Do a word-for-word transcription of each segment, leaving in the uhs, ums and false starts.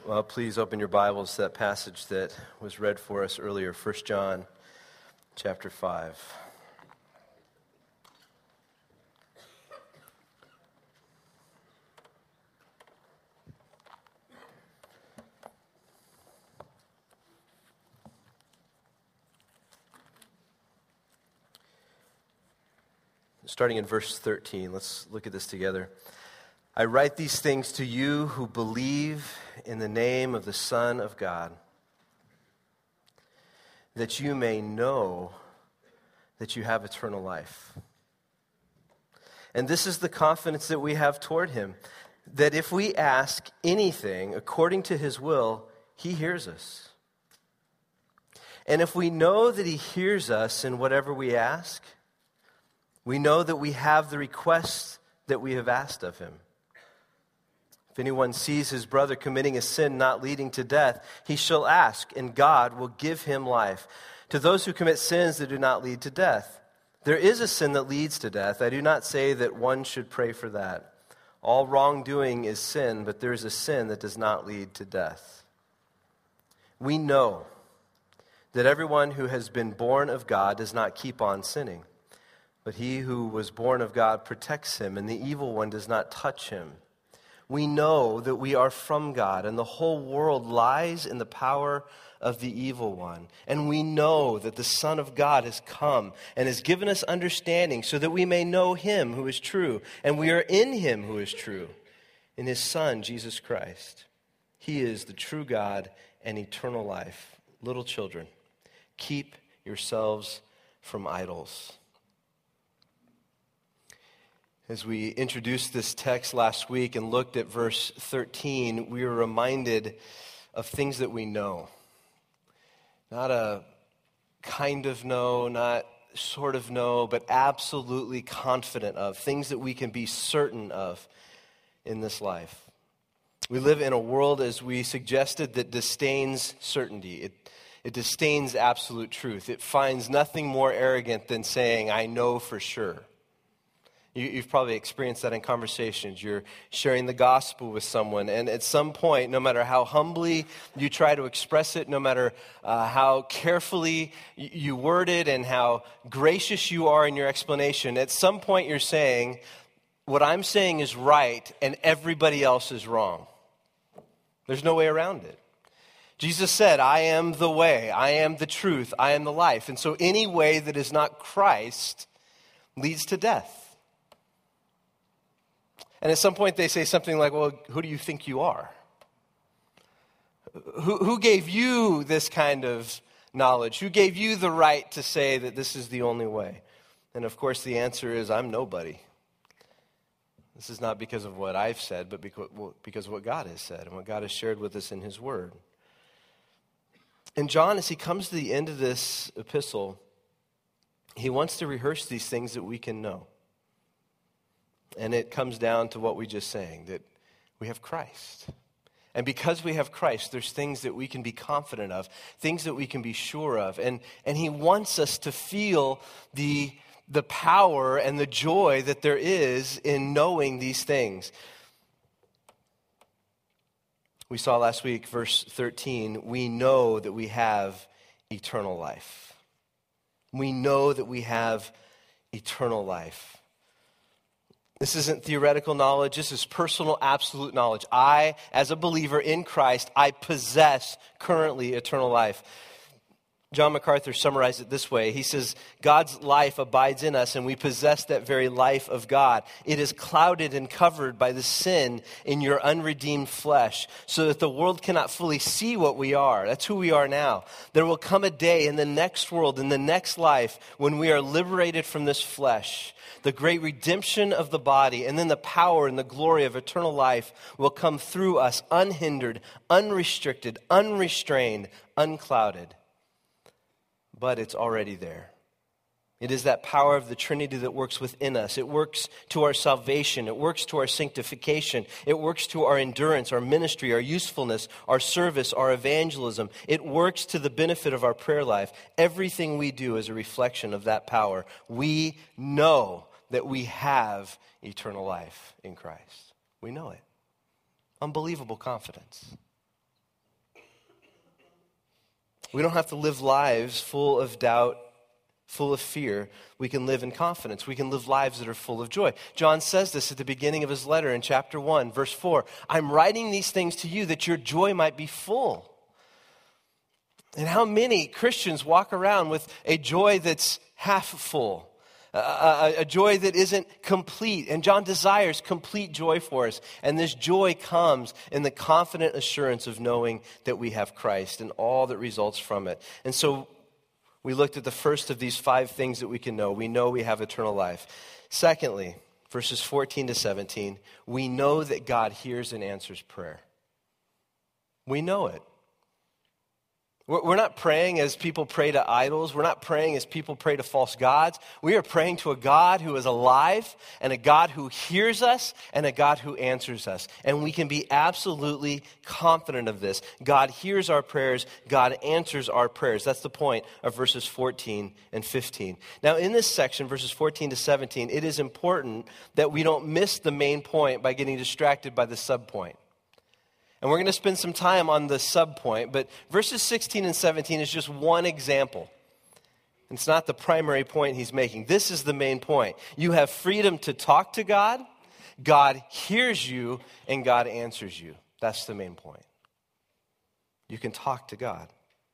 Well, please open your Bibles to that passage that was read for us earlier, First John chapter five. Starting in verse thirteen, let's look at this together. I write these things to you who believe in the name of the Son of God, that you may know that you have eternal life. And this is the confidence that we have toward him, that if we ask anything according to his will, he hears us. And if we know that he hears us in whatever we ask, we know that we have the request that we have asked of him. If anyone sees his brother committing a sin not leading to death, he shall ask, and God will give him life. To those who commit sins that do not lead to death, there is a sin that leads to death. I do not say that one should pray for that. All wrongdoing is sin, but there is a sin that does not lead to death. We know that everyone who has been born of God does not keep on sinning, but he who was born of God protects him, and the evil one does not touch him. We know that we are from God, and the whole world lies in the power of the evil one. And we know that the Son of God has come and has given us understanding so that we may know him who is true. And we are in him who is true, in his Son, Jesus Christ. He is the true God and eternal life. Little children, keep yourselves from idols. As we introduced this text last week and looked at verse thirteen, we were reminded of things that we know. Not a kind of know, not sort of know, but absolutely confident of. Things that we can be certain of in this life. We live in a world, as we suggested, that disdains certainty. It, it disdains absolute truth. It finds nothing more arrogant than saying, I know for sure. You've probably experienced that in conversations. You're sharing the gospel with someone, and at some point, no matter how humbly you try to express it, no matter uh, how carefully you word it and how gracious you are in your explanation, at some point you're saying, what I'm saying is right and everybody else is wrong. There's no way around it. Jesus said, I am the way, I am the truth, I am the life. And so any way that is not Christ leads to death. And at some point they say something like, well, who do you think you are? Who, who gave you this kind of knowledge? Who gave you the right to say that this is the only way? And of course the answer is, I'm nobody. This is not because of what I've said, but because, well, because of what God has said and what God has shared with us in his word. And John, as he comes to the end of this epistle, he wants to rehearse these things that we can know. And it comes down to what we just sang, that we have Christ. And because we have Christ, there's things that we can be confident of, things that we can be sure of. And, and he wants us to feel the, the power and the joy that there is in knowing these things. We saw last week, verse thirteen, we know that we have eternal life. We know that we have eternal life. This isn't theoretical knowledge. This is personal, absolute knowledge. I, as a believer in Christ, I possess currently eternal life. John MacArthur summarized it this way. He says, God's life abides in us, and we possess that very life of God. It is clouded and covered by the sin in your unredeemed flesh, so that the world cannot fully see what we are. That's who we are now. There will come a day in the next world, in the next life, when we are liberated from this flesh. The great redemption of the body, and then the power and the glory of eternal life will come through us unhindered, unrestricted, unrestrained, unclouded. But it's already there. It is that power of the Trinity that works within us. It works to our salvation. It works to our sanctification. It works to our endurance, our ministry, our usefulness, our service, our evangelism. It works to the benefit of our prayer life. Everything we do is a reflection of that power. We know that we have eternal life in Christ. We know it. Unbelievable confidence. We don't have to live lives full of doubt, full of fear. We can live in confidence. We can live lives that are full of joy. John says this at the beginning of his letter in chapter one, verse four. I'm writing these things to you that your joy might be full. And how many Christians walk around with a joy that's half full, a, a, a joy that isn't complete. And John desires complete joy for us. And this joy comes in the confident assurance of knowing that we have Christ and all that results from it. And so we looked at the first of these five things that we can know. We know we have eternal life. Secondly, verses fourteen to seventeen, we know that God hears and answers prayer. We know it. We're not praying as people pray to idols. We're not praying as people pray to false gods. We are praying to a God who is alive and a God who hears us and a God who answers us. And we can be absolutely confident of this. God hears our prayers. God answers our prayers. That's the point of verses fourteen and fifteen. Now, in this section, verses fourteen to seventeen, it is important that we don't miss the main point by getting distracted by the subpoint. And we're going to spend some time on the subpoint, but verses sixteen and seventeen is just one example. It's not the primary point he's making. This is the main point. You have freedom to talk to God, God hears you, and God answers you. That's the main point. You can talk to God.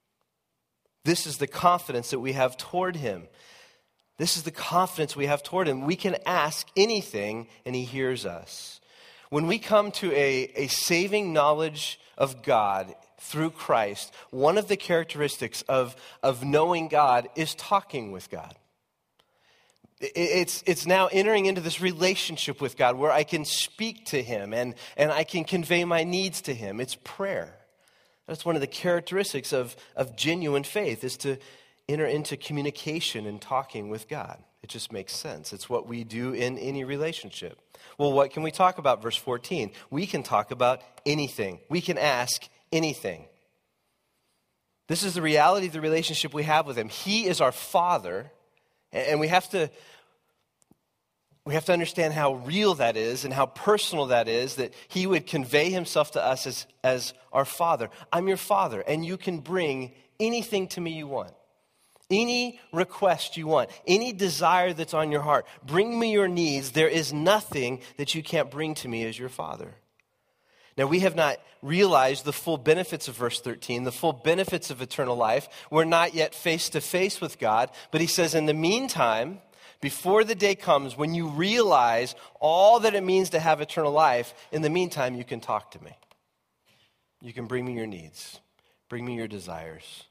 This is the confidence that we have toward him. This is the confidence we have toward him. We can ask anything, and he hears us. When we come to a, a saving knowledge of God through Christ, one of the characteristics of, of knowing God is talking with God. It's, it's now entering into this relationship with God where I can speak to him and, and I can convey my needs to him. It's prayer. That's one of the characteristics of, of genuine faith, is to enter into communication and talking with God. It just makes sense. It's what we do in any relationship. Well, what can we talk about? Verse fourteen. We can talk about anything. We can ask anything. This is the reality of the relationship we have with him. He is our Father, and we have to we have to understand how real that is and how personal that is, that he would convey himself to us as, as our Father. I'm your Father, and you can bring anything to me you want. Any request you want, any desire that's on your heart, bring me your needs. There is nothing that you can't bring to me as your Father. Now, we have not realized the full benefits of verse thirteen, the full benefits of eternal life. We're not yet face to face with God, but he says, in the meantime, before the day comes when you realize all that it means to have eternal life, in the meantime, you can talk to me. You can bring me your needs, bring me your desires.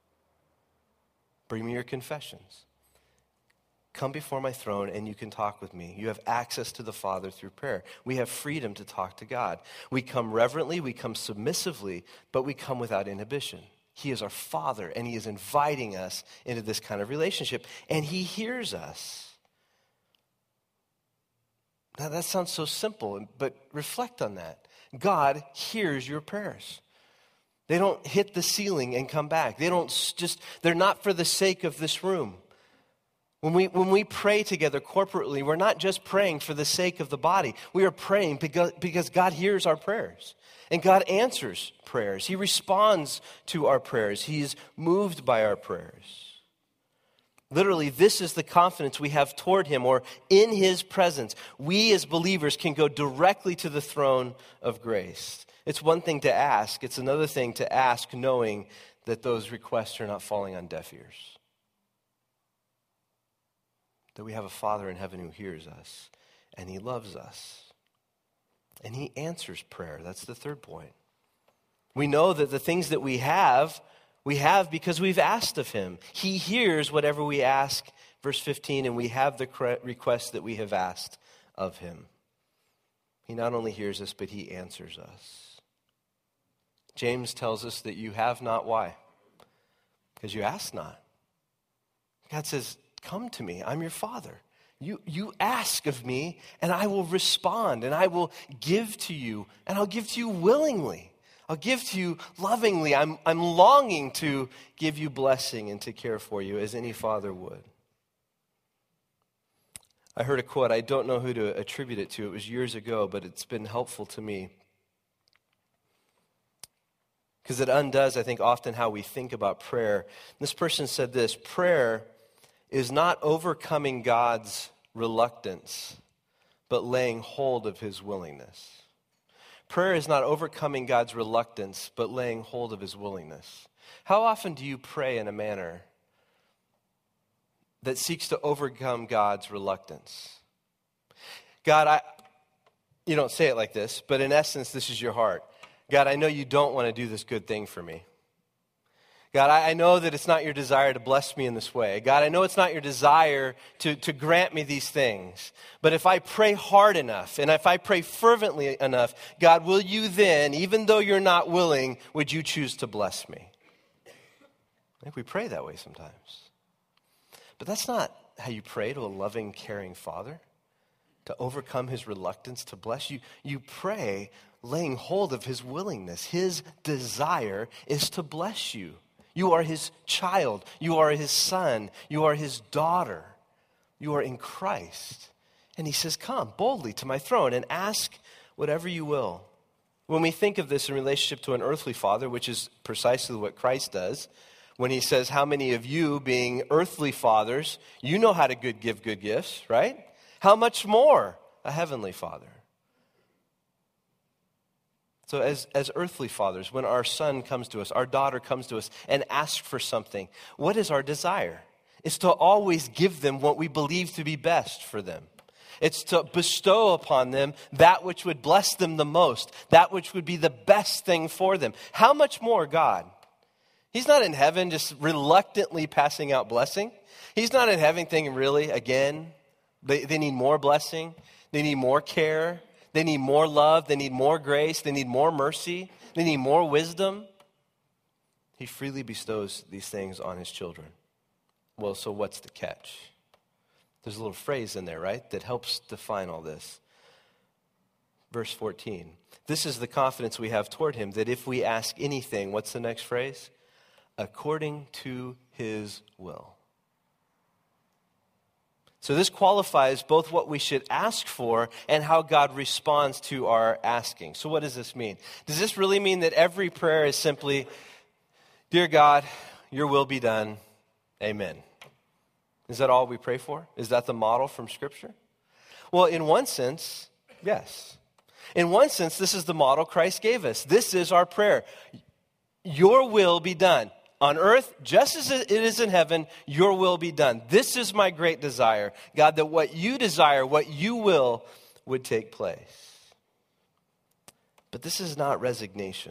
Bring me your confessions. Come before my throne and you can talk with me. You have access to the Father through prayer. We have freedom to talk to God. We come reverently, we come submissively, but we come without inhibition. He is our Father, and he is inviting us into this kind of relationship, and he hears us. Now that sounds so simple, but reflect on that. God hears your prayers. They don't hit the ceiling and come back. They don't just, they're not for the sake of this room. When we, when we pray together corporately, we're not just praying for the sake of the body. We are praying because, because God hears our prayers. And God answers prayers. He responds to our prayers. He's moved by our prayers. Literally, this is the confidence we have toward him, or in his presence. We as believers can go directly to the throne of grace. It's one thing to ask. It's another thing to ask knowing that those requests are not falling on deaf ears. That we have a Father in heaven who hears us, and he loves us. And he answers prayer. That's the third point. We know that the things that we have, we have because we've asked of him. He hears whatever we ask, verse fifteen, and we have the request that we have asked of him. He not only hears us, but he answers us. James tells us that you have not. Why? Because you ask not. God says, come to me. I'm your Father. You, you ask of me, and I will respond, and I will give to you, and I'll give to you willingly. I'll give to you lovingly. I'm, I'm longing to give you blessing and to care for you as any father would. I heard a quote. I don't know who to attribute it to. It was years ago, but it's been helpful to me. because it undoes, I think, often how we think about prayer. This person said this: prayer is not overcoming God's reluctance, but laying hold of his willingness. Prayer is not overcoming God's reluctance, but laying hold of his willingness. How often do you pray in a manner that seeks to overcome God's reluctance? God, I, you don't say it like this, but in essence, this is your heart. God, I know you don't want to do this good thing for me. God, I, I know that it's not your desire to bless me in this way. God, I know it's not your desire to, to grant me these things. But if I pray hard enough, and if I pray fervently enough, God, will you then, even though you're not willing, would you choose to bless me? I think we pray that way sometimes. But that's not how you pray to a loving, caring Father, to overcome his reluctance to bless you. You pray laying hold of his willingness. His desire is to bless you. You are his child. You are his son. You are his daughter. You are in Christ. And he says, come boldly to my throne and ask whatever you will. When we think of this in relationship to an earthly father, which is precisely what Christ does, when he says, how many of you, being earthly fathers, you know how to good give good gifts, right? How much more a heavenly Father? So as, as earthly fathers, when our son comes to us, our daughter comes to us and asks for something, what is our desire? It's to always give them what we believe to be best for them. It's to bestow upon them that which would bless them the most, that which would be the best thing for them. How much more God? He's not in heaven just reluctantly passing out blessing. He's not in heaven thinking, really, again, they, they need more blessing. They need more care. They need more love. They need more grace. They need more mercy. They need more wisdom. He freely bestows these things on his children. Well, so what's the catch? There's a little phrase in there, right, that helps define all this. Verse fourteen. This is the confidence we have toward him, that if we ask anything, what's the next phrase? According to his will. So this qualifies both what we should ask for and how God responds to our asking. So what does this mean? Does this really mean that every prayer is simply, dear God, your will be done, amen? Is that all we pray for? Is that the model from Scripture? Well, in one sense, yes. In one sense, this is the model Christ gave us. This is our prayer. Your will be done. On earth, just as it is in heaven, your will be done. This is my great desire, God, that what you desire, what you will, would take place. But this is not resignation.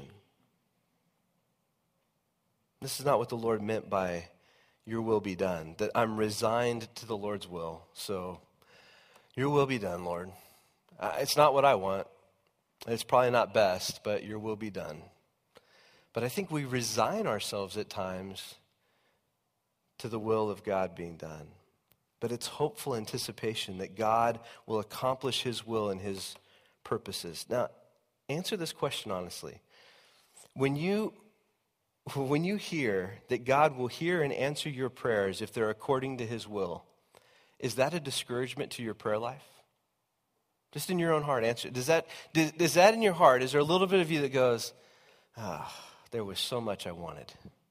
This is not what the Lord meant by your will be done, that I'm resigned to the Lord's will. So your will be done, Lord. Uh, it's not what I want. It's probably not best, but your will be done. But I think we resign ourselves at times to the will of God being done. But it's hopeful anticipation that God will accomplish his will and his purposes. Now, answer this question honestly. When you, when you hear that God will hear and answer your prayers if they're according to his will, is that a discouragement to your prayer life? Just in your own heart, answer. Does that, does, is that in your heart? Is there a little bit of you that goes, ah, oh, there was so much I wanted.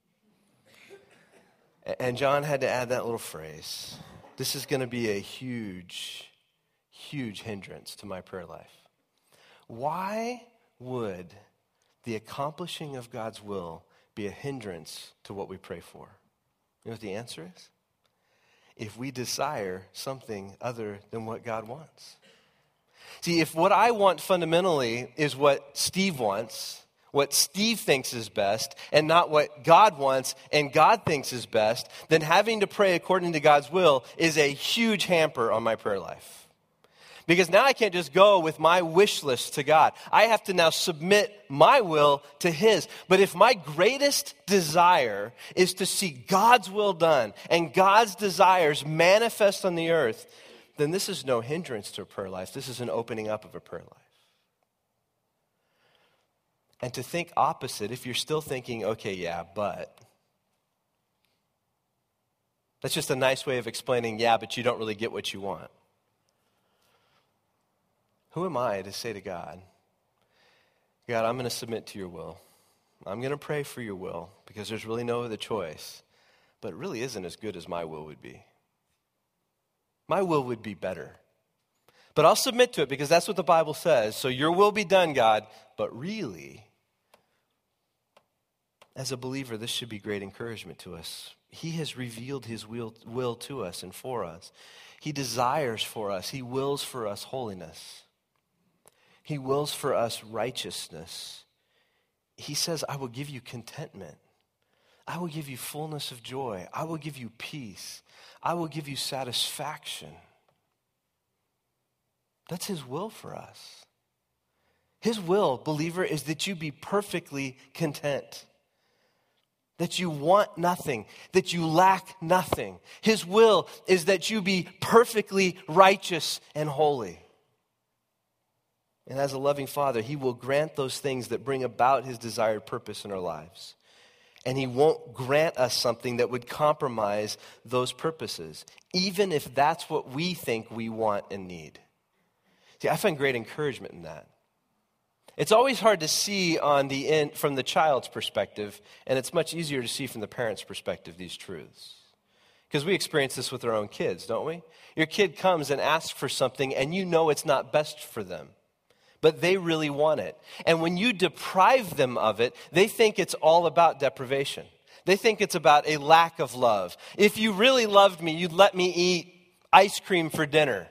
And John had to add that little phrase. This is going to be a huge, huge hindrance to my prayer life. Why would the accomplishing of God's will be a hindrance to what we pray for? You know what the answer is? If we desire something other than what God wants. See, if what I want fundamentally is what Steve wants, what Steve thinks is best, and not what God wants and God thinks is best, then having to pray according to God's will is a huge hamper on my prayer life. Because now I can't just go with my wish list to God. I have to now submit my will to his. But if my greatest desire is to see God's will done and God's desires manifest on the earth, then this is no hindrance to a prayer life. This is an opening up of a prayer life. And to think opposite, if you're still thinking, okay, yeah, but. That's just a nice way of explaining, yeah, but you don't really get what you want. Who am I to say to God, God, I'm going to submit to your will. I'm going to pray for your will because there's really no other choice, but it really isn't as good as my will would be. My will would be better. But I'll submit to it because that's what the Bible says. So your will be done, God. But really, as a believer, this should be great encouragement to us. He has revealed his will, will to us and for us. He desires for us. He wills for us holiness. He wills for us righteousness. He says, I will give you contentment. I will give you fullness of joy. I will give you peace. I will give you satisfaction. That's his will for us. His will, believer, is that you be perfectly content. That you want nothing, that you lack nothing. His will is that you be perfectly righteous and holy. And as a loving Father, he will grant those things that bring about his desired purpose in our lives. And he won't grant us something that would compromise those purposes, even if that's what we think we want and need. See, I find great encouragement in that. It's always hard to see on the end, from the child's perspective, and it's much easier to see from the parent's perspective, these truths. Because we experience this with our own kids, don't we? Your kid comes and asks for something, and you know it's not best for them, but they really want it. And when you deprive them of it, they think it's all about deprivation. They think it's about a lack of love. If you really loved me, you'd let me eat ice cream for dinner.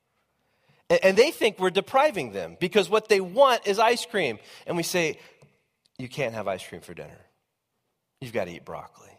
And they think we're depriving them because what they want is ice cream. And we say, you can't have ice cream for dinner. You've got to eat broccoli.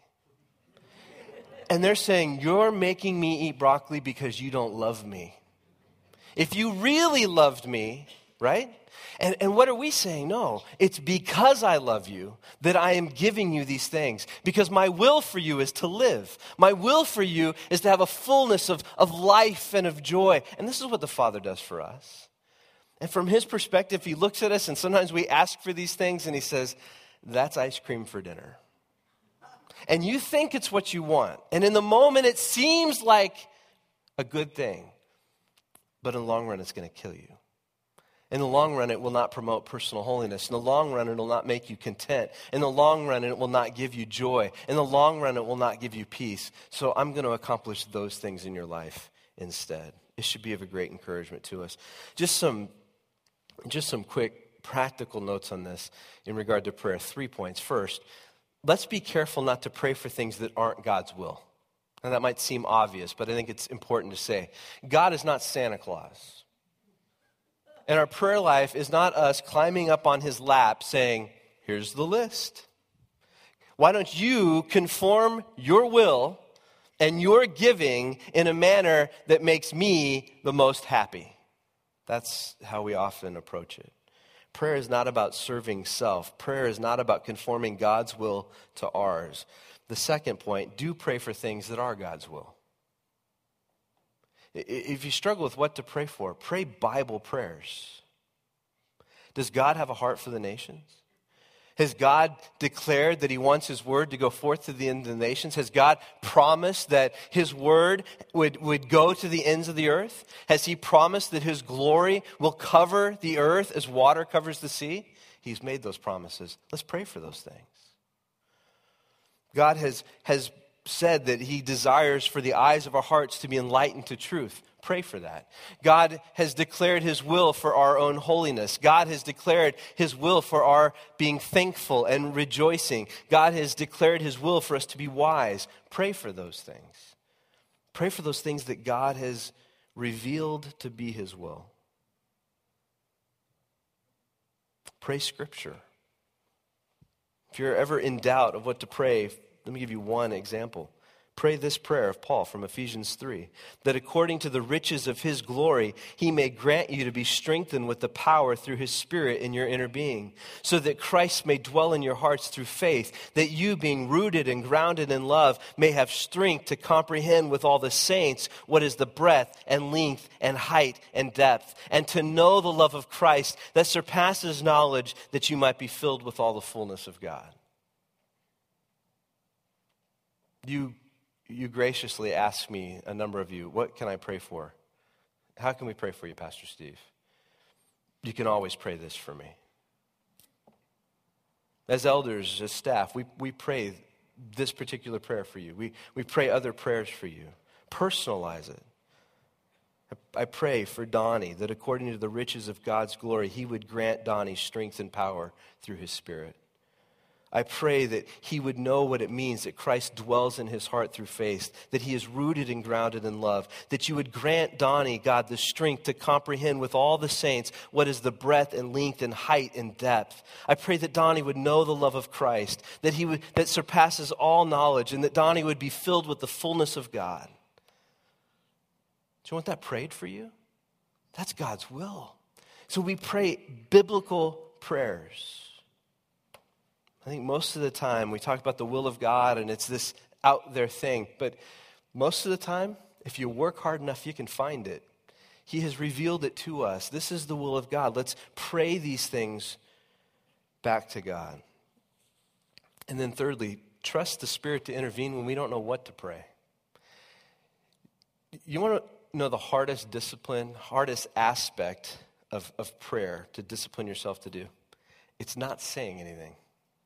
And they're saying, you're making me eat broccoli because you don't love me. If you really loved me, right? And, and what are we saying? No, it's because I love you that I am giving you these things. Because my will for you is to live. My will for you is to have a fullness of, of life and of joy. And this is what the Father does for us. And from his perspective, he looks at us and sometimes we ask for these things and he says, that's ice cream for dinner. And you think it's what you want. And in the moment, it seems like a good thing. But in the long run, it's going to kill you. In the long run, it will not promote personal holiness. In the long run, it will not make you content. In the long run, it will not give you joy. In the long run, it will not give you peace. So I'm going to accomplish those things in your life instead. It should be of a great encouragement to us. Just some, just some quick practical notes on this in regard to prayer. Three points. First, let's be careful not to pray for things that aren't God's will. And that might seem obvious, but I think it's important to say. God is not Santa Claus. And our prayer life is not us climbing up on his lap saying, here's the list. Why don't you conform your will and your giving in a manner that makes me the most happy? That's how we often approach it. Prayer is not about serving self. Prayer is not about conforming God's will to ours. The second point, do pray for things that are God's will. If you struggle with what to pray for, pray Bible prayers. Does God have a heart for the nations? Has God declared that he wants his word to go forth to the ends of the nations? Has God promised that his word would, would go to the ends of the earth? Has he promised that his glory will cover the earth as water covers the sea? He's made those promises. Let's pray for those things. God has, has said that he desires for the eyes of our hearts to be enlightened to truth. Pray for that. God has declared his will for our own holiness. God has declared his will for our being thankful and rejoicing. God has declared his will for us to be wise. Pray for those things. Pray for those things that God has revealed to be his will. Pray Scripture. If you're ever in doubt of what to pray, let me give you one example. Pray this prayer of Paul from Ephesians three, that according to the riches of his glory, he may grant you to be strengthened with the power through his Spirit in your inner being, so that Christ may dwell in your hearts through faith, that you, being rooted and grounded in love, may have strength to comprehend with all the saints what is the breadth and length and height and depth, and to know the love of Christ that surpasses knowledge, that you might be filled with all the fullness of God. You You graciously asked me, a number of you, what can I pray for? How can we pray for you, Pastor Steve? You can always pray this for me. As elders, as staff, we, we pray this particular prayer for you. We, we pray other prayers for you. Personalize it. I, I pray for Donnie that according to the riches of God's glory, he would grant Donnie strength and power through his Spirit. I pray that he would know what it means that Christ dwells in his heart through faith, that he is rooted and grounded in love, that you would grant Donnie, God, the strength to comprehend with all the saints what is the breadth and length and height and depth. I pray that Donnie would know the love of Christ, that he would, that surpasses all knowledge, and that Donnie would be filled with the fullness of God. Do you want that prayed for you? That's God's will. So we pray biblical prayers. I think most of the time we talk about the will of God and it's this out there thing, but most of the time, if you work hard enough, you can find it. He has revealed it to us. This is the will of God. Let's pray these things back to God. And then thirdly, trust the Spirit to intervene when we don't know what to pray. You want to know the hardest discipline, hardest aspect of, of prayer to discipline yourself to do? It's not saying anything.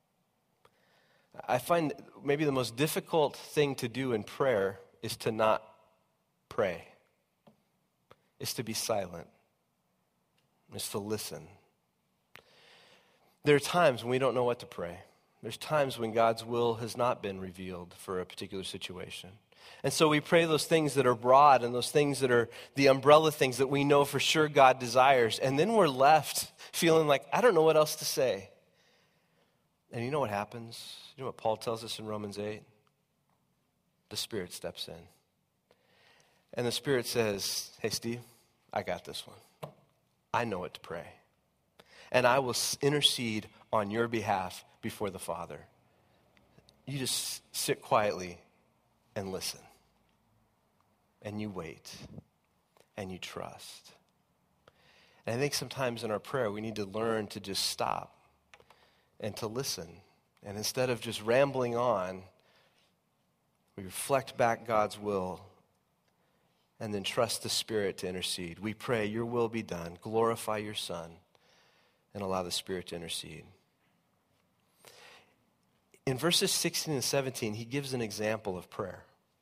I find maybe the most difficult thing to do in prayer is to not pray. Is to be silent. Is to listen. There are times when we don't know what to pray. There's times when God's will has not been revealed for a particular situation. And so we pray those things that are broad and those things that are the umbrella things that we know for sure God desires. And then we're left feeling like, I don't know what else to say. And you know what happens? You know what Paul tells us in Romans eight? The Spirit steps in. And the Spirit says, hey, Steve, I got this one. I know what to pray. And I will intercede on your behalf before the Father. You just sit quietly and listen. And you wait. And you trust. And I think sometimes in our prayer we need to learn to just stop and to listen. And instead of just rambling on, we reflect back God's will and then trust the Spirit to intercede. We pray, your will be done. Glorify your Son and allow the Spirit to intercede. In verses sixteen and seventeen, he gives an example of prayer.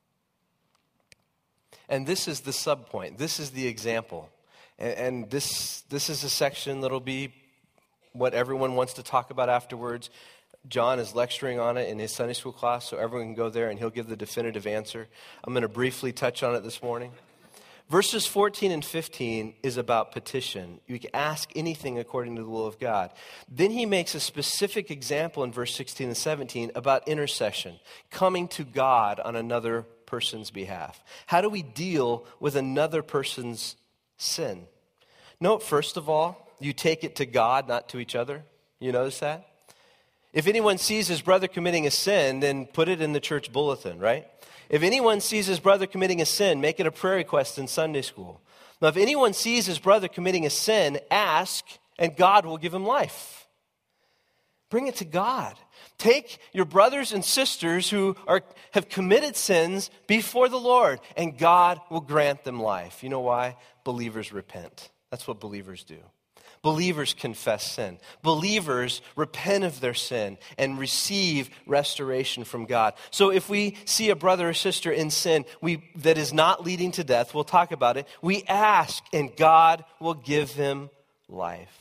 And this is the subpoint. This is the example. And, and this, this is a section that'll be what everyone wants to talk about afterwards. John is lecturing on it in his Sunday school class, so everyone can go there and he'll give the definitive answer. I'm going to briefly touch on it this morning. Verses fourteen and fifteen is about petition. You can ask anything according to the will of God. Then he makes a specific example in verse sixteen and seventeen about intercession, coming to God on another person's behalf. How do we deal with another person's sin? Note, first of all, you take it to God, not to each other. You notice that? If anyone sees his brother committing a sin, then put it in the church bulletin, right? If anyone sees his brother committing a sin, make it a prayer request in Sunday school. Now, if anyone sees his brother committing a sin, ask, and God will give him life. Bring it to God. Take your brothers and sisters who are have committed sins before the Lord, and God will grant them life. You know why? Believers repent. That's what believers do. Believers confess sin. Believers repent of their sin and receive restoration from God. So if we see a brother or sister in sin we, that is not leading to death, we'll talk about it. We ask, and God will give him life.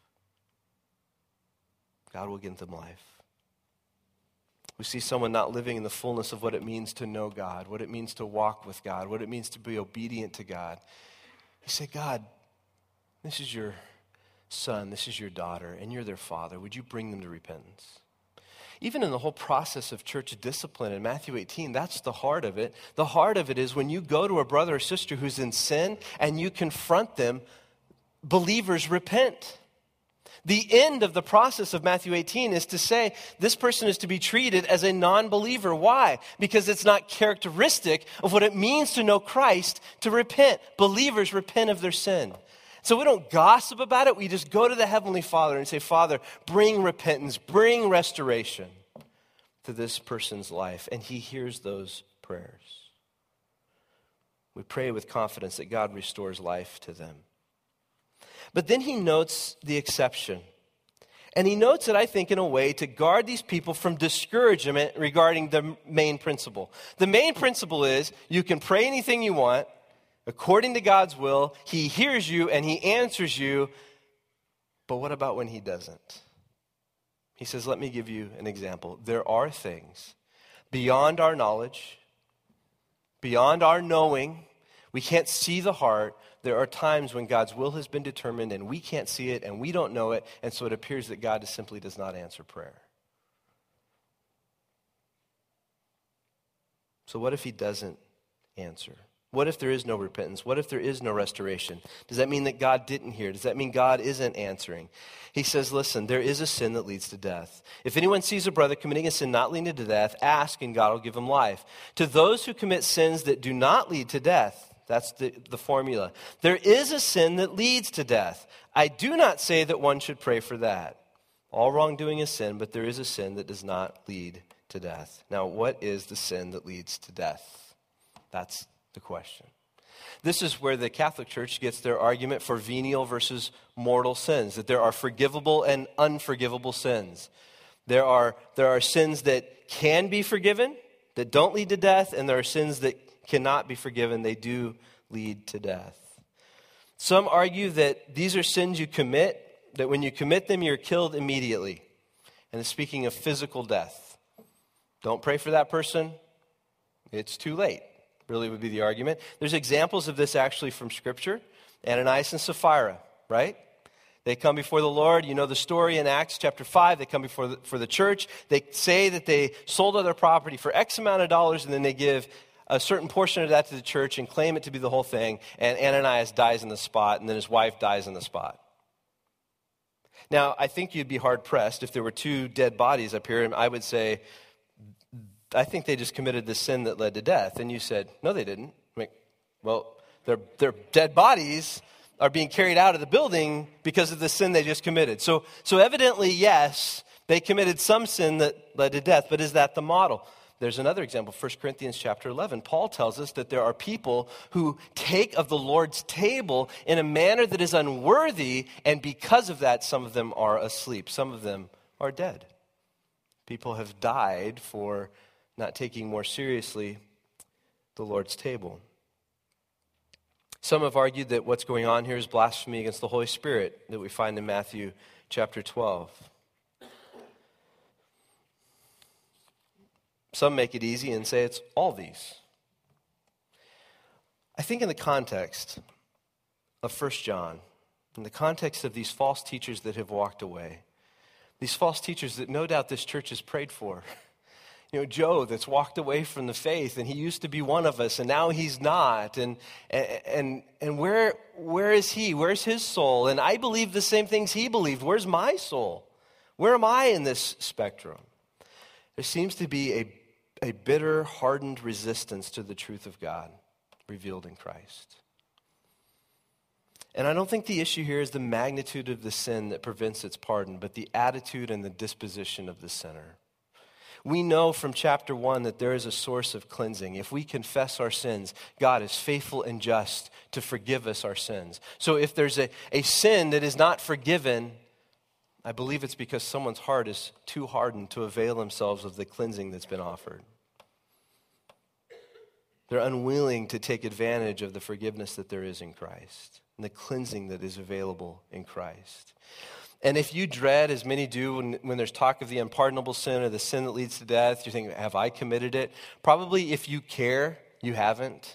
God will give them life. We see someone not living in the fullness of what it means to know God, what it means to walk with God, what it means to be obedient to God. You say, God, this is your son, this is your daughter, and you're their father. Would you bring them to repentance? Even in the whole process of church discipline in Matthew eighteen, that's the heart of it. The heart of it is when you go to a brother or sister who's in sin and you confront them, believers repent. The end of the process of Matthew eighteen is to say this person is to be treated as a non-believer. Why? Because it's not characteristic of what it means to know Christ to repent. Believers repent of their sin. So we don't gossip about it. We just go to the Heavenly Father and say, Father, bring repentance, bring restoration to this person's life. And he hears those prayers. We pray with confidence that God restores life to them. But then he notes the exception. And he notes it, I think, in a way to guard these people from discouragement regarding the main principle. The main principle is you can pray anything you want according to God's will. He hears you and he answers you. But what about when he doesn't? He says, let me give you an example. There are things beyond our knowledge, beyond our knowing. We can't see the heart. There are times when God's will has been determined and we can't see it and we don't know it, and so it appears that God simply does not answer prayer. So what if he doesn't answer? What if there is no repentance? What if there is no restoration? Does that mean that God didn't hear? Does that mean God isn't answering? He says, listen, there is a sin that leads to death. If anyone sees a brother committing a sin not leading to death, ask and God will give him life. To those who commit sins that do not lead to death, that's the, the formula. There is a sin that leads to death. I do not say that one should pray for that. All wrongdoing is sin, but there is a sin that does not lead to death. Now, what is the sin that leads to death? That's the question. This is where the Catholic Church gets their argument for venial versus mortal sins, that there are forgivable and unforgivable sins. There are, there are sins that can be forgiven, that don't lead to death, and there are sins that cannot be forgiven, they do lead to death. Some argue that these are sins you commit, that when you commit them, you're killed immediately. And speaking of physical death, don't pray for that person, it's too late. Really would be the argument. There's examples of this actually from Scripture. Ananias and Sapphira, right? They come before the Lord. You know the story in Acts chapter five. They come before the, for the church. They say that they sold all their property for X amount of dollars, and then they give a certain portion of that to the church and claim it to be the whole thing. And Ananias dies in the spot, and then his wife dies in the spot. Now, I think you'd be hard-pressed if there were two dead bodies up here, and I would say, I think they just committed the sin that led to death. And you said, no, they didn't. I'm like, well, their, their dead bodies are being carried out of the building because of the sin they just committed. So, so evidently, yes, they committed some sin that led to death, but is that the model? There's another example, First Corinthians chapter eleven. Paul tells us that there are people who take of the Lord's table in a manner that is unworthy, and because of that, some of them are asleep. Some of them are dead. People have died for not taking more seriously the Lord's table. Some have argued that what's going on here is blasphemy against the Holy Spirit that we find in Matthew chapter twelve. Some make it easy and say it's all these. I think in the context of First John, in the context of these false teachers that have walked away, these false teachers that no doubt this church has prayed for, you know, Joe that's walked away from the faith, and he used to be one of us, and now he's not. And and and where where is he? Where's his soul? And I believe the same things he believed. Where's my soul? Where am I in this spectrum? There seems to be a, a bitter, hardened resistance to the truth of God revealed in Christ. And I don't think the issue here is the magnitude of the sin that prevents its pardon, but the attitude and the disposition of the sinner. We know from chapter one that there is a source of cleansing. If we confess our sins, God is faithful and just to forgive us our sins. So if there's a, a sin that is not forgiven, I believe it's because someone's heart is too hardened to avail themselves of the cleansing that's been offered. They're unwilling to take advantage of the forgiveness that there is in Christ and the cleansing that is available in Christ. And if you dread, as many do, when, when there's talk of the unpardonable sin or the sin that leads to death, you think, have I committed it? Probably if you care, you haven't.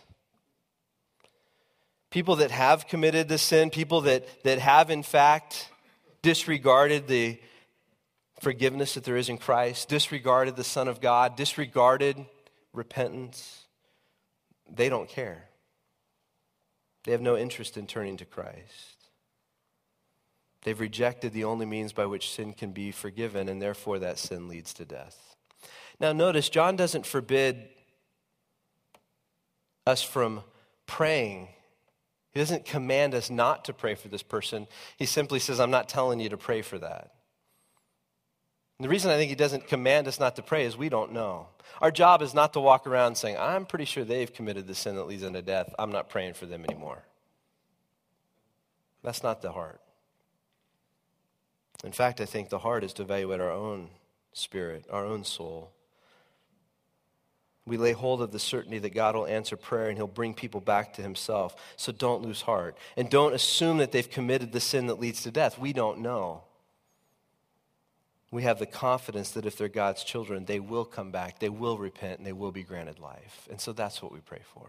People that have committed the sin, people that, that have in fact disregarded the forgiveness that there is in Christ, disregarded the Son of God, disregarded repentance, they don't care. They have no interest in turning to Christ. They've rejected the only means by which sin can be forgiven, and therefore that sin leads to death. Now notice, John doesn't forbid us from praying. He doesn't command us not to pray for this person. He simply says, I'm not telling you to pray for that. And the reason I think he doesn't command us not to pray is we don't know. Our job is not to walk around saying, I'm pretty sure they've committed the sin that leads unto death. I'm not praying for them anymore. That's not the heart. In fact, I think the heart is to evaluate our own spirit, our own soul. We lay hold of the certainty that God will answer prayer and he'll bring people back to himself. So don't lose heart. And don't assume that they've committed the sin that leads to death. We don't know. We have the confidence that if they're God's children, they will come back, they will repent, and they will be granted life. And so that's what we pray for.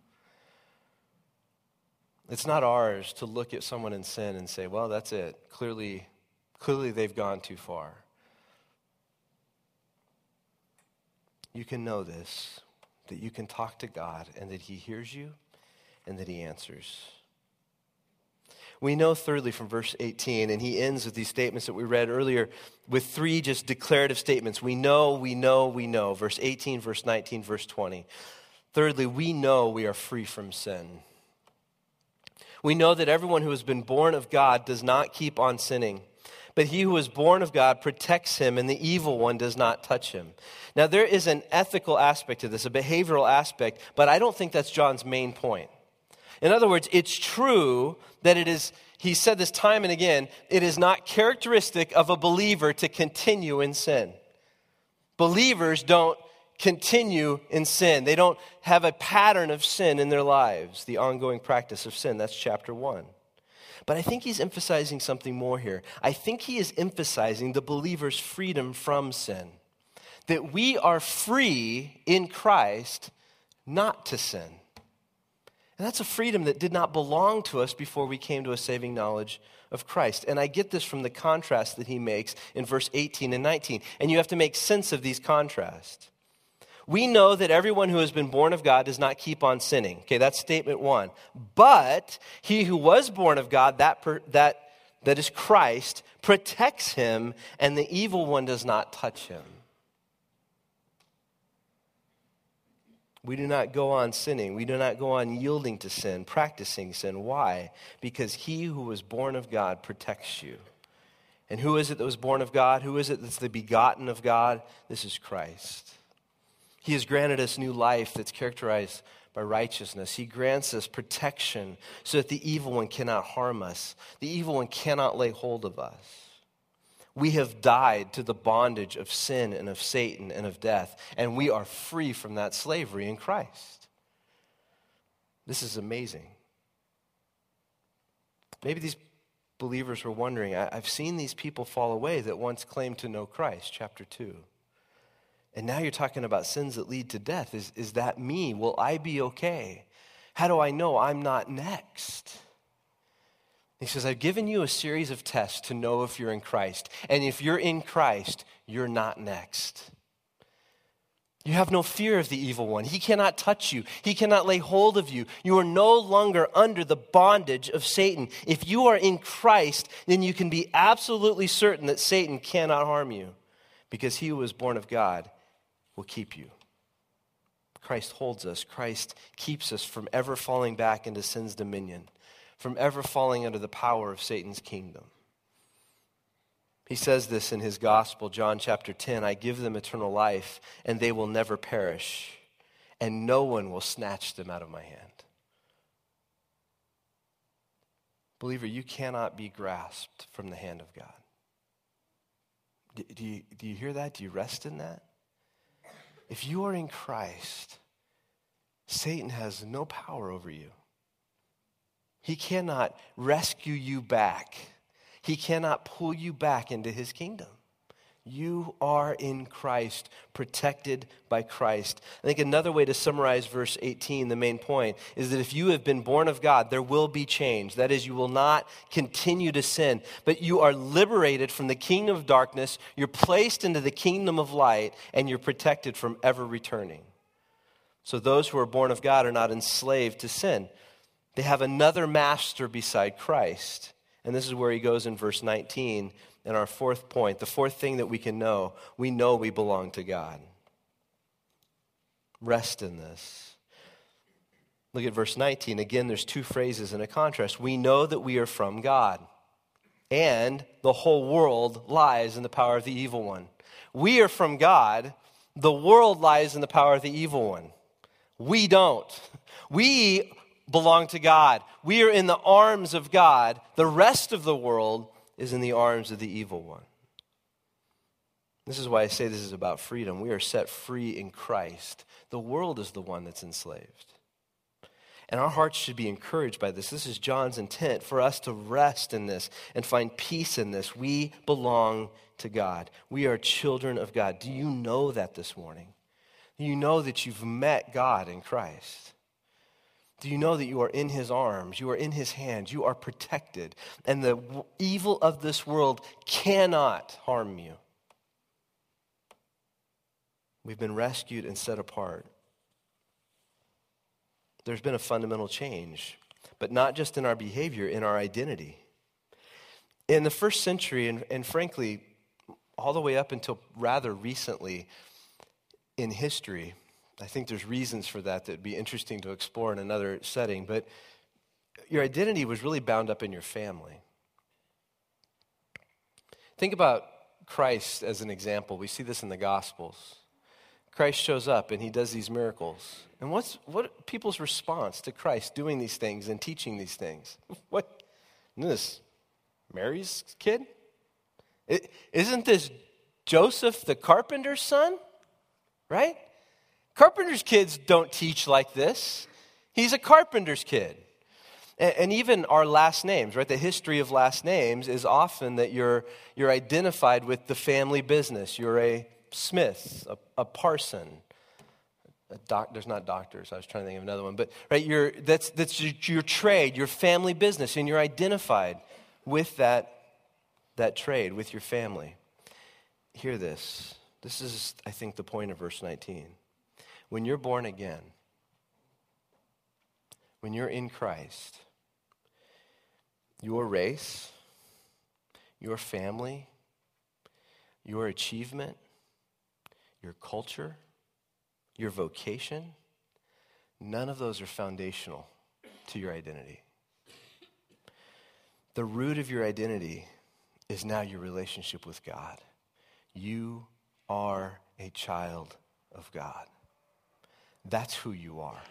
It's not ours to look at someone in sin and say, well, that's it. Clearly, clearly they've gone too far. You can know this, that you can talk to God and that he hears you and that he answers. We know thirdly from verse eighteen, and he ends with these statements that we read earlier with three just declarative statements. We know, we know, we know. Verse eighteen, verse nineteen, verse twenty. Thirdly, we know we are free from sin. We know that everyone who has been born of God does not keep on sinning. But he who is born of God protects him, and the evil one does not touch him. Now, there is an ethical aspect to this, a behavioral aspect, but I don't think that's John's main point. In other words, it's true that it is, he said this time and again, it is not characteristic of a believer to continue in sin. Believers don't continue in sin. They don't have a pattern of sin in their lives, the ongoing practice of sin. That's chapter one. But I think he's emphasizing something more here. I think he is emphasizing the believer's freedom from sin. That we are free in Christ not to sin. And that's a freedom that did not belong to us before we came to a saving knowledge of Christ. And I get this from the contrast that he makes in verse eighteen and nineteen. And you have to make sense of these contrasts. We know that everyone who has been born of God does not keep on sinning. Okay, that's statement one. But he who was born of God, that per, that that is Christ, protects him, and the evil one does not touch him. We do not go on sinning. We do not go on yielding to sin, practicing sin. Why? Because he who was born of God protects you. And who is it that was born of God? Who is it that's the begotten of God? This is Christ. He has granted us new life that's characterized by righteousness. He grants us protection so that the evil one cannot harm us. The evil one cannot lay hold of us. We have died to the bondage of sin and of Satan and of death, and we are free from that slavery in Christ. This is amazing. Maybe these believers were wondering, I've seen these people fall away that once claimed to know Christ, chapter two. And now you're talking about sins that lead to death. Is, is that me? Will I be okay? How do I know I'm not next? He says, I've given you a series of tests to know if you're in Christ. And if you're in Christ, you're not next. You have no fear of the evil one. He cannot touch you. He cannot lay hold of you. You are no longer under the bondage of Satan. If you are in Christ, then you can be absolutely certain that Satan cannot harm you, because he who was born of God will keep you. Christ holds us. Christ keeps us from ever falling back into sin's dominion, from ever falling under the power of Satan's kingdom. He says this in his gospel, John chapter ten, I give them eternal life, and they will never perish, and no one will snatch them out of my hand. Believer, you cannot be grasped from the hand of God. Do you, do you hear that? Do you rest in that? If you are in Christ, Satan has no power over you. He cannot rescue you back. He cannot pull you back into his kingdom. You are in Christ, protected by Christ. I think another way to summarize verse eighteen, the main point, is that if you have been born of God, there will be change. That is, you will not continue to sin, but you are liberated from the kingdom of darkness, you're placed into the kingdom of light, and you're protected from ever returning. So those who are born of God are not enslaved to sin. They have another master beside Christ. And this is where he goes in verse nineteen. And our fourth point, the fourth thing that we can know, we know we belong to God. Rest in this. Look at verse nineteen. Again, there's two phrases in a contrast. We know that we are from God, and the whole world lies in the power of the evil one. We are from God. The world lies in the power of the evil one. We don't. We belong to God. We are in the arms of God. The rest of the world is in the arms of the evil one. This is why I say this is about freedom. We are set free in Christ. The world is the one that's enslaved. And our hearts should be encouraged by this. This is John's intent, for us to rest in this and find peace in this. We belong to God. We are children of God. Do you know that this morning? Do you know that you've met God in Christ? Do you know that you are in his arms? You are in his hands. You are protected. And the evil of this world cannot harm you. We've been rescued and set apart. There's been a fundamental change, but not just in our behavior, in our identity. In the first century, and, and frankly, all the way up until rather recently in history, I think there's reasons for that that would be interesting to explore in another setting, but your identity was really bound up in your family. Think about Christ as an example. We see this in the Gospels. Christ shows up and he does these miracles. And what's what people's response to Christ doing these things and teaching these things? What? Isn't this Mary's kid? It, isn't this Joseph the carpenter's son? Right? Carpenter's kids don't teach like this. He's a carpenter's kid. And, and even our last names, right? The history of last names is often that you're you're identified with the family business. You're a Smith, a, a parson, a doc, there's not doctors, I was trying to think of another one, but right, you're, that's, that's your, your trade, your family business, and you're identified with that, that trade, with your family. Hear this. This is, I think, the point of verse nineteen. When you're born again, when you're in Christ, your race, your family, your achievement, your culture, your vocation, none of those are foundational to your identity. The root of your identity is now your relationship with God. You are a child of God. That's who you are.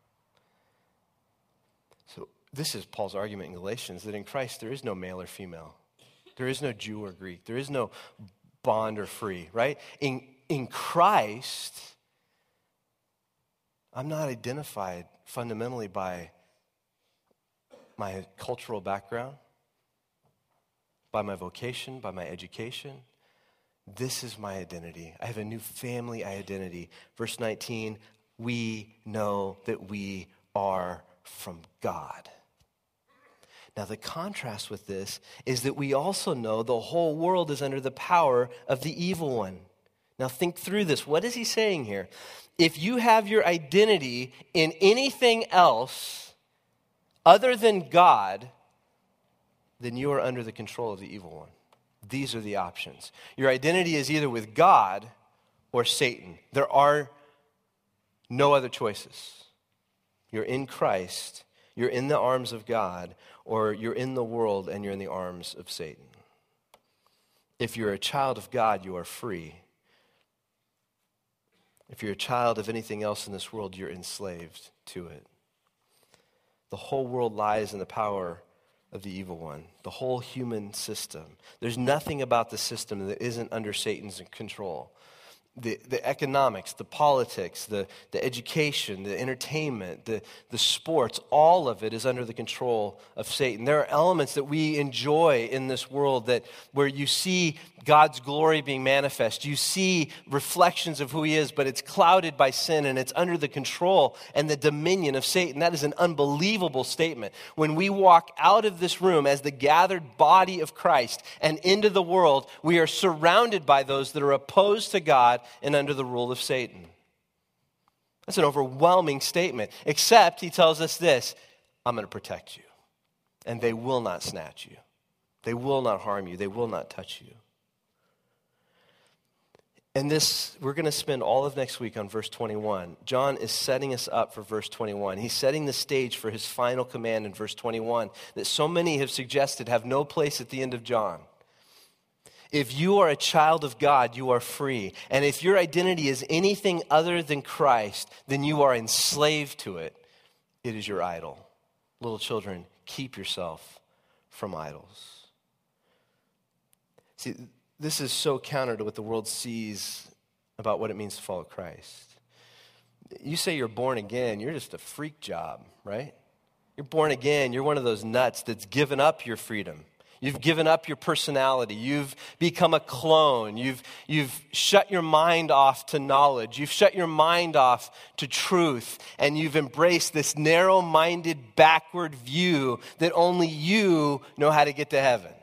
So this is Paul's argument in Galatians, that in Christ there is no male or female. There is no Jew or Greek. There is no bond or free, right? In In Christ, I'm not identified fundamentally by my cultural background, by my vocation, by my education. This is my identity. I have a new family identity. Verse nineteen, we know that we are from God. Now, the contrast with this is that we also know the whole world is under the power of the evil one. Now think through this. What is he saying here? If you have your identity in anything else other than God, then you are under the control of the evil one. These are the options. Your identity is either with God or Satan. There are no other choices. You're in Christ, you're in the arms of God, or you're in the world and you're in the arms of Satan. If you're a child of God, you are free. If you're a child of anything else in this world, you're enslaved to it. The whole world lies in the power of the evil one, the whole human system. There's nothing about the system that isn't under Satan's control. The, the economics, the politics, the, the education, the entertainment, the, the sports, all of it is under the control of Satan. There are elements that we enjoy in this world that where you see God's glory being manifest. You see reflections of who he is, but it's clouded by sin and it's under the control and the dominion of Satan. That is an unbelievable statement. When we walk out of this room as the gathered body of Christ and into the world, we are surrounded by those that are opposed to God and under the rule of Satan. That's an overwhelming statement, except he tells us this: I'm going to protect you, and they will not snatch you. They will not harm you. They will not touch you. And this, we're going to spend all of next week on verse twenty-one. John is setting us up for verse twenty-one. He's setting the stage for his final command in verse twenty-one that so many have suggested have no place at the end of John. If you are a child of God, you are free. And if your identity is anything other than Christ, then you are enslaved to it. It is your idol. Little children, keep yourself from idols. See, this is so counter to what the world sees about what it means to follow Christ. You say you're born again, you're just a freak job, right? You're born again, you're one of those nuts that's given up your freedom. You've given up your personality. You've become a clone. You've, you've shut your mind off to knowledge. You've shut your mind off to truth. And you've embraced this narrow-minded, backward view that only you know how to get to heaven.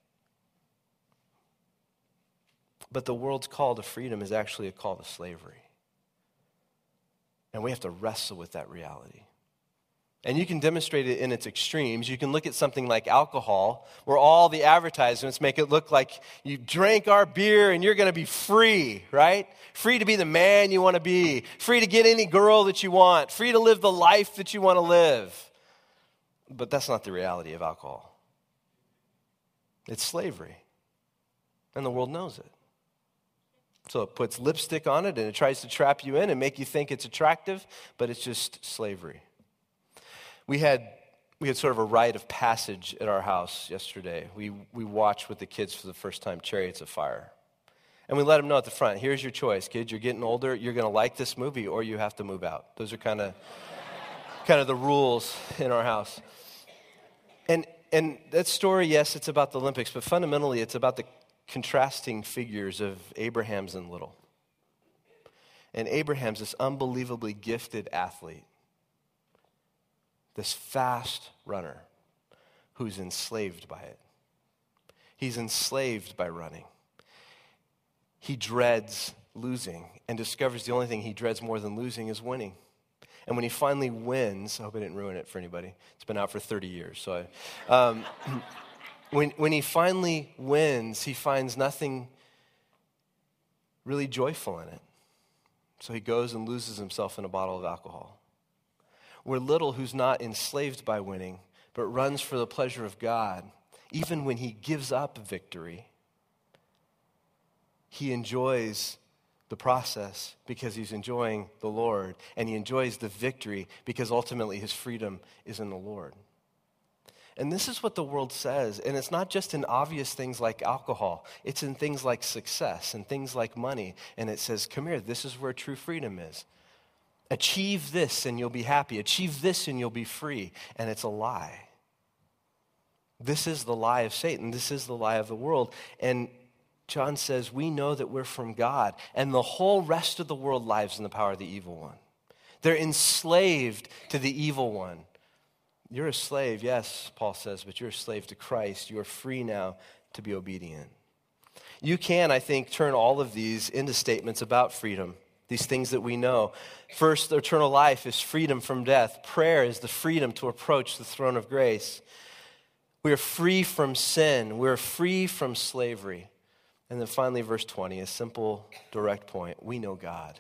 But the world's call to freedom is actually a call to slavery. And we have to wrestle with that reality. And you can demonstrate it in its extremes. You can look at something like alcohol, where all the advertisements make it look like you drank our beer and you're going to be free, right? Free to be the man you want to be. Free to get any girl that you want. Free to live the life that you want to live. But that's not the reality of alcohol. It's slavery. And the world knows it. So it puts lipstick on it and it tries to trap you in and make you think it's attractive, but it's just slavery. We had we had sort of a rite of passage at our house yesterday. We we watched with the kids for the first time Chariots of Fire. And we let them know at the front, here's your choice, kids. You're getting older. You're going to like this movie or you have to move out. Those are kind of kind of the rules in our house. And and that story, yes, it's about the Olympics, but fundamentally it's about the contrasting figures of Abraham's and little. And Abraham's this unbelievably gifted athlete. This fast runner who's enslaved by it. He's enslaved by running. He dreads losing and discovers the only thing he dreads more than losing is winning. And when he finally wins, I hope I didn't ruin it for anybody. It's been out for thirty years. So I, um, when, when he finally wins, he finds nothing really joyful in it. So he goes and loses himself in a bottle of alcohol. Where little, who's not enslaved by winning, but runs for the pleasure of God, even when he gives up victory, he enjoys the process because he's enjoying the Lord, and he enjoys the victory because ultimately his freedom is in the Lord. And this is what the world says, and it's not just in obvious things like alcohol. It's in things like success and things like money, and it says, come here, this is where true freedom is. Achieve this and you'll be happy. Achieve this and you'll be free. And it's a lie. This is the lie of Satan. This is the lie of the world. And John says, we know that we're from God. And the whole rest of the world lives in the power of the evil one. They're enslaved to the evil one. You're a slave, yes, Paul says, but you're a slave to Christ. You are free now to be obedient. You can, I think, turn all of these into statements about freedom. These things that we know. First, eternal life is freedom from death. Prayer is the freedom to approach the throne of grace. We are free from sin. We're free from slavery. And then finally, verse twenty, a simple, direct point. We know God.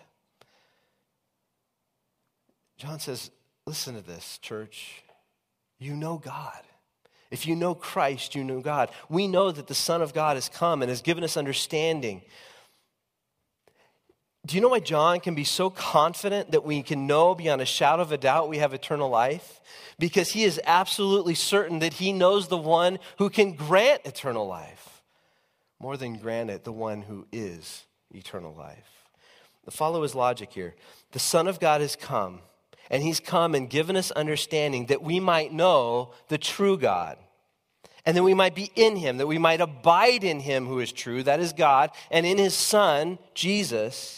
John says, listen to this, church. You know God. If you know Christ, you know God. We know that the Son of God has come and has given us understanding. Do you know why John can be so confident that we can know beyond a shadow of a doubt we have eternal life? Because he is absolutely certain that he knows the one who can grant eternal life. More than grant it, the one who is eternal life. Follow his logic here. The Son of God has come, and he's come and given us understanding that we might know the true God. And that we might be in him, that we might abide in him who is true, that is God, and in his Son, Jesus.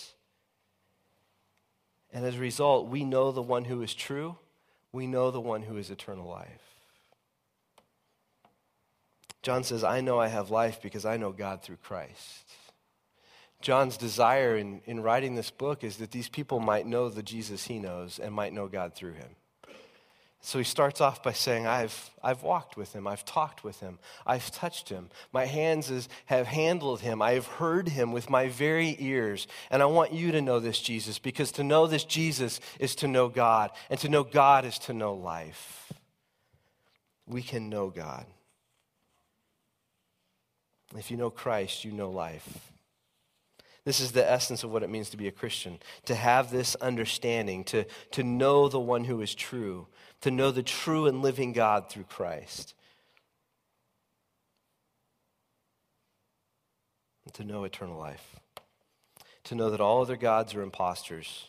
And as a result, we know the one who is true. We know the one who is eternal life. John says, I know I have life because I know God through Christ. John's desire in, in writing this book is that these people might know the Jesus he knows and might know God through him. So he starts off by saying, I've, I've walked with him, I've talked with him, I've touched him. My hands is, have handled him, I have heard him with my very ears. And I want you to know this Jesus, because to know this Jesus is to know God, and to know God is to know life. We can know God. If you know Christ, you know life. This is the essence of what it means to be a Christian, to have this understanding, to, to know the one who is true, to know the true and living God through Christ. to know eternal life, to know that all other gods are imposters,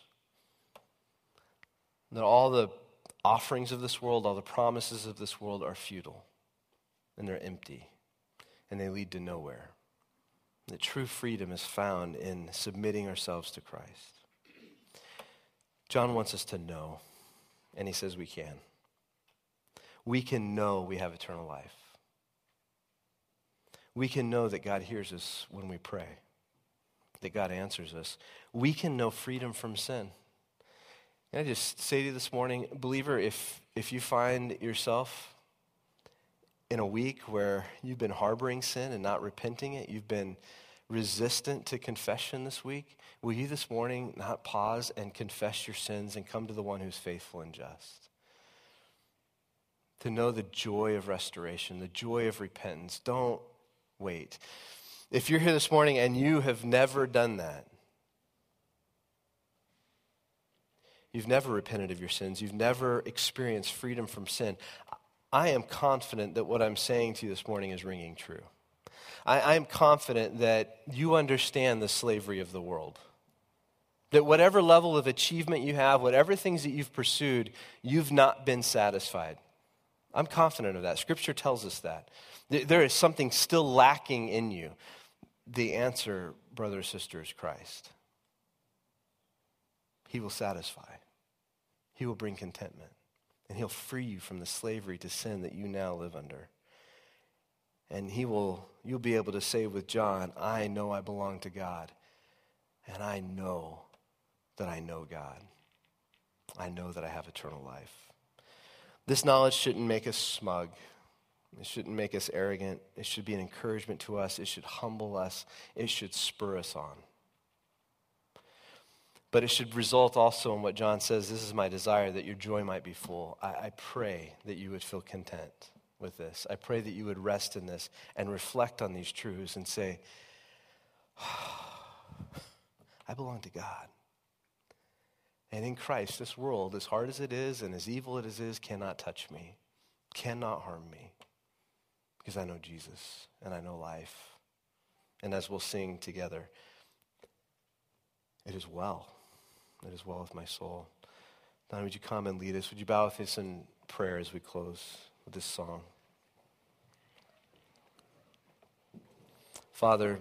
that all the offerings of this world, all the promises of this world are futile, and they're empty, and they lead to nowhere. That true freedom is found in submitting ourselves to Christ. John wants us to know, and he says we can. We can know we have eternal life. We can know that God hears us when we pray, that God answers us. We can know freedom from sin. And I just say to you this morning, believer, if, if you find yourself in a week where you've been harboring sin and not repenting it, you've been resistant to confession this week, will you this morning not pause and confess your sins and come to the one who's faithful and just? To know the joy of restoration, the joy of repentance. Don't wait. If you're here this morning and you have never done that, you've never repented of your sins, you've never experienced freedom from sin, I am confident that what I'm saying to you this morning is ringing true. I, I am confident that you understand the slavery of the world. That whatever level of achievement you have, whatever things that you've pursued, you've not been satisfied. I'm confident of that. Scripture tells us that. There is something still lacking in you. The answer, brother or sister, is Christ. He will satisfy. He will bring contentment. And he'll free you from the slavery to sin that you now live under. And he will, you'll be able to say with John, I know I belong to God. And I know that I know God. I know that I have eternal life. This knowledge shouldn't make us smug. It shouldn't make us arrogant. It should be an encouragement to us. It should humble us. It should spur us on. But it should result also in what John says, this is my desire, that your joy might be full. I, I pray that you would feel content with this. I pray that you would rest in this and reflect on these truths and say, oh, I belong to God. And in Christ, this world, as hard as it is and as evil as it is, cannot touch me, cannot harm me, because I know Jesus and I know life. And as we'll sing together, it is well. It is well with my soul. Don, would you come and lead us? Would you bow with us in prayer as we close with this song? Father,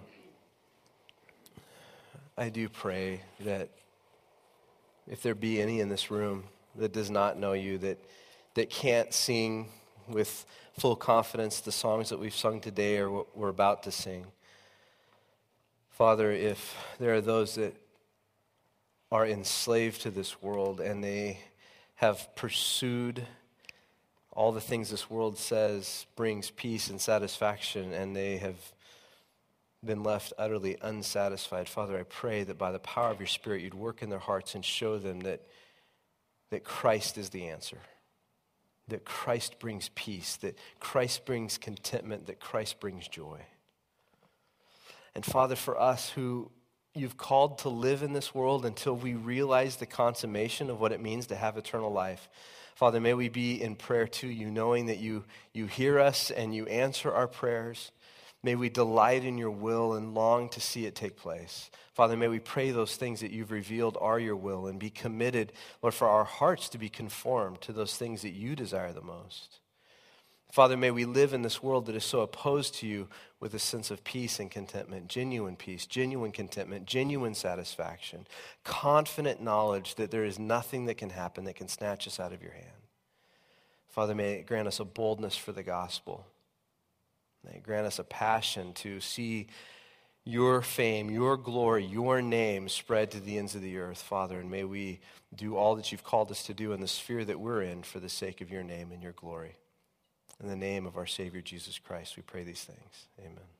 I do pray that if there be any in this room that does not know you, that, that can't sing with full confidence the songs that we've sung today or what we're about to sing. Father, if there are those that are enslaved to this world and they have pursued all the things this world says brings peace and satisfaction, and they have been left utterly unsatisfied, Father, I pray that by the power of your Spirit you'd work in their hearts and show them that, that Christ is the answer, that Christ brings peace, that Christ brings contentment, that Christ brings joy. And Father, for us who you've called to live in this world until we realize the consummation of what it means to have eternal life, Father, may we be in prayer to you, knowing that you, you hear us and you answer our prayers. May we delight in your will and long to see it take place. Father, may we pray those things that you've revealed are your will and be committed, Lord, for our hearts to be conformed to those things that you desire the most. Father, may we live in this world that is so opposed to you with a sense of peace and contentment, genuine peace, genuine contentment, genuine satisfaction, confident knowledge that there is nothing that can happen that can snatch us out of your hand. Father, may it grant us a boldness for the gospel. May it grant us a passion to see your fame, your glory, your name spread to the ends of the earth, Father. And may we do all that you've called us to do in the sphere that we're in for the sake of your name and your glory. In the name of our Savior, Jesus Christ, we pray these things. Amen.